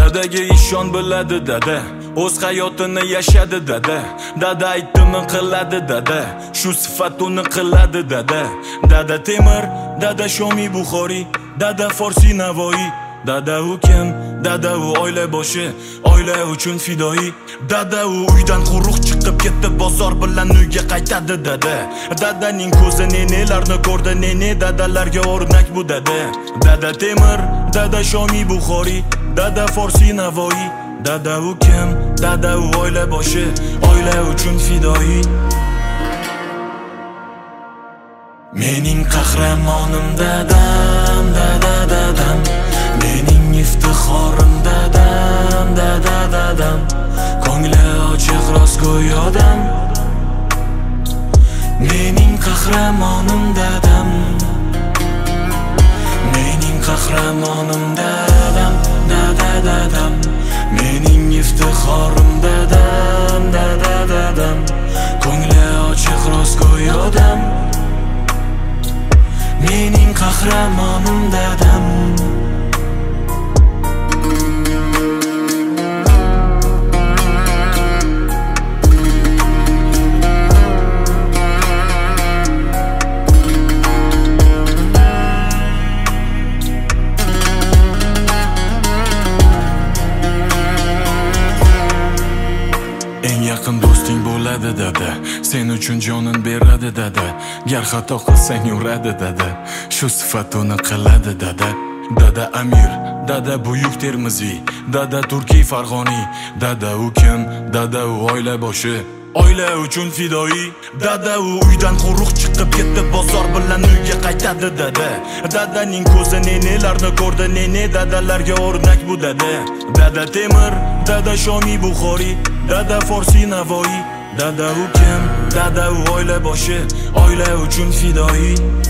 Dadaga ishon biladi dada, o'z hayotini yashadi dada. Dada aytdimi qiladi dada, shu sifat uni qiladi dada. Dada Temur, dada Shomi Buxoriy, dada Forsi Navoiy. Dada u kim? Dada u oila boshi, oila uchun fidoyi. Dada u uydan quruq chiqib ketdi, bozor bilan uyga qaytadi dada. Dadaning ko'zi nenelarni ko'rdi, nene dadalarga o'rnak bu dada. Dada Temur, dada Shomi Buxoriy, dada Forsi Navoiy. Dada u kim? Dada u oila boshi, oila uchun fidoyi. Mening qahramonim dadam, dadam. Mening iftixorim dadam, dadam. Ko'ngli ochiq rostgo'y odam. Mening qahramonim dadam. Mening qahramonim dadam, dadam. Mening iftixorim dadam, dadam. Ko'ngli ochiq rostgo'y odam. Mening qahramonim dadam. Eng yaqin do'sting bo'ladi dada, sen uchun jonin beradi dada. Gar xato qilsang uradi dada, shu sifat uni qiladi dada. Dada Amir, dada Buyuk Termiziy, dada Turkiy Farg'oniy. Dada u kim? Dada u oila boshi, oila uchun fidoyi. Dada u uydan quruq chiqib ketdi, bozor bilan uyga qaytadi dada. Dadaning ko'zi nenelarni ko'rdi, nene dadalarga o'rnak bu dada. Dada Temur, dada Shomi Buxoriy, dada Forsi Navoiy. Dada u kim? Dada u oila boshi, oila uchun fidoyi.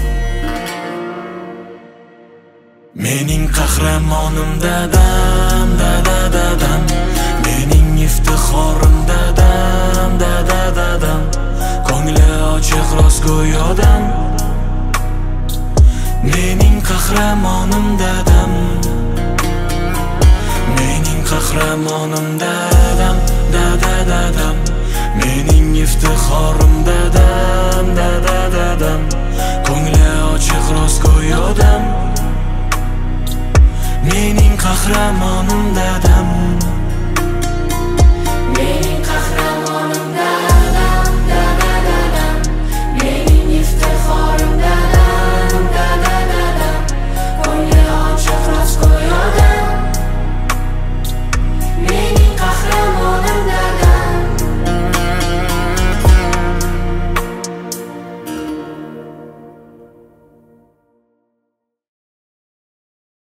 Mening qahramonim dadam, dadam. Mening iftixorim dadam, dadam. Ko'ngli ochiq rostgo'y odam. Mening qahramonim dadam. Mening qahramonim dadam, dadam. Mening iftixorim dadam, dadam. Ko'ngli ochiq rostgo'y odam. Mening qahramonim dadam.